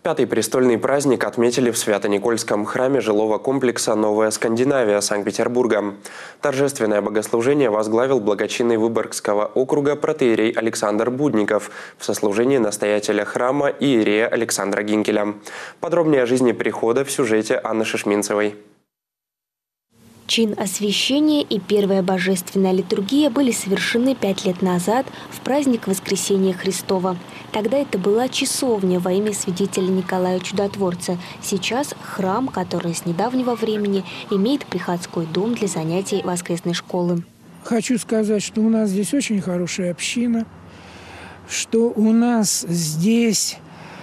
Пятый престольный праздник отметили в Свято-Никольском храме жилого комплекса «Новая Скандинавия» Санкт-Петербурга. Торжественное богослужение возглавил благочинный Выборгского округа протоиерей Александр Будников в сослужении настоятеля храма иерея Александра Гинкеля. Подробнее о жизни прихода в сюжете Анны Шишминцевой. Чин освящения и первая божественная литургия были совершены 5 лет назад в праздник Воскресения Христова. Тогда это была часовня во имя святителя Николая Чудотворца. Сейчас храм, который с недавнего времени имеет приходской дом для занятий воскресной школы. Хочу сказать, что у нас здесь очень хорошая община, что у нас здесь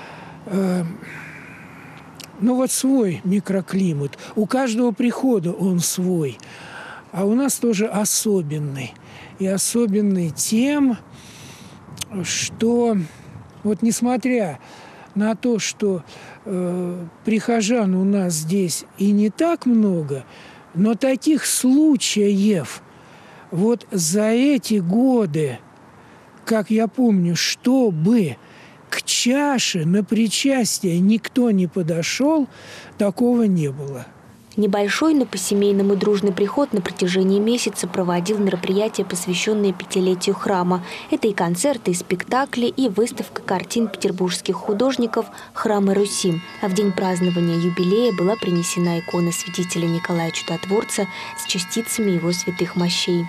свой микроклимат. У каждого прихода он свой. А у нас тоже особенный. И особенный тем, что несмотря на то, что прихожан у нас здесь и не так много, но таких случаев за эти годы, как я помню, чтобы к чаше на причастие никто не подошел, такого не было. Небольшой, но по-семейному дружный приход на протяжении месяца проводил мероприятия, посвященные 5-летию храма. Это и концерты, и спектакли, и выставка картин петербургских художников «Храмы Руси». А в день празднования юбилея была принесена икона святителя Николая Чудотворца с частицами его святых мощей.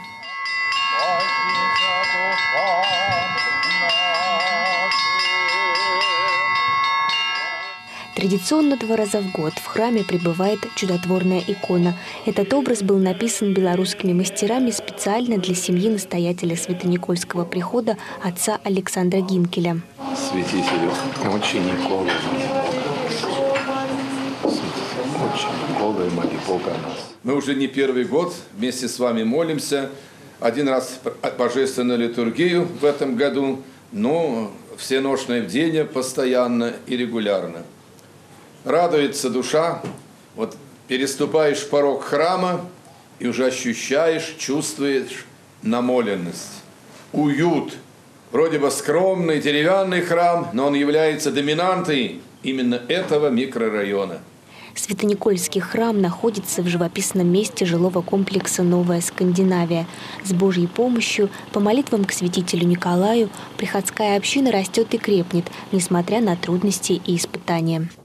Традиционно 2 раза в год в храме пребывает чудотворная икона. Этот образ был написан белорусскими мастерами специально для семьи настоятеля Свято-Никольского прихода отца Александра Гинкеля. Святителю, очень Никола, моли Бога о нас. Мы уже не первый год вместе с вами молимся. Один раз божественную литургию в этом году, но всеношное бдение постоянно и регулярно. Радуется душа, переступаешь порог храма и уже ощущаешь, чувствуешь намоленность, уют. Вроде бы скромный деревянный храм, но он является доминантой именно этого микрорайона. Свято-Никольский храм находится в живописном месте жилого комплекса «Новая Скандинавия». С Божьей помощью, по молитвам к святителю Николаю, приходская община растет и крепнет, несмотря на трудности и испытания.